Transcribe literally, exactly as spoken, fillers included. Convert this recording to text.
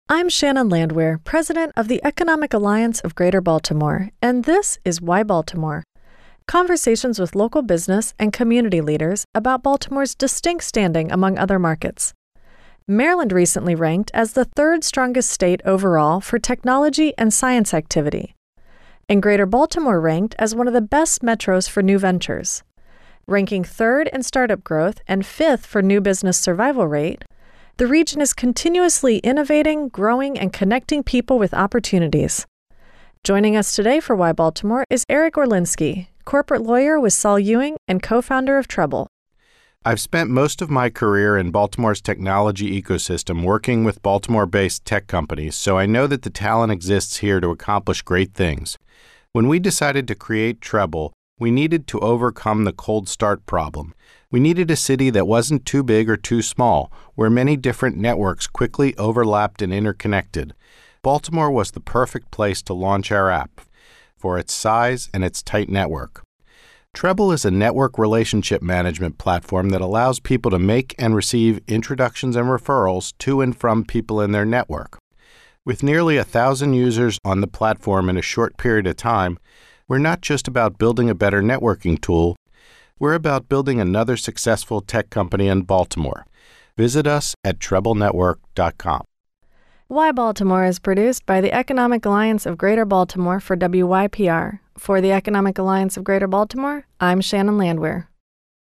I'm Shannon Landwehr, president of the Economic Alliance of Greater Baltimore, and this is Why Baltimore? Conversations with local business and community leaders about Baltimore's distinct standing among other markets. Maryland recently ranked as the third strongest state overall for technology and science activity, and Greater Baltimore ranked as one of the best metros for new ventures. Ranking third in startup growth and fifth for new business survival rate, the region is continuously innovating, growing, and connecting people with opportunities. Joining us today for Why Baltimore is Eric Orlinsky, corporate lawyer with Saul Ewing and co-founder of Treble. I've spent most of my career in Baltimore's technology ecosystem working with Baltimore-based tech companies, so I know that the talent exists here to accomplish great things. When we decided to create Treble, we needed to overcome the cold start problem. We needed a city that wasn't too big or too small, where many different networks quickly overlapped and interconnected. Baltimore was the perfect place to launch our app for its size and its tight network. Treble is a network relationship management platform that allows people to make and receive introductions and referrals to and from people in their network. With nearly a thousand users on the platform in a short period of time, we're not just about building a better networking tool, we're about building another successful tech company in Baltimore. Visit us at treble network dot com. Why Baltimore is produced by the Economic Alliance of Greater Baltimore for W Y P R. For the Economic Alliance of Greater Baltimore, I'm Shannon Landwehr.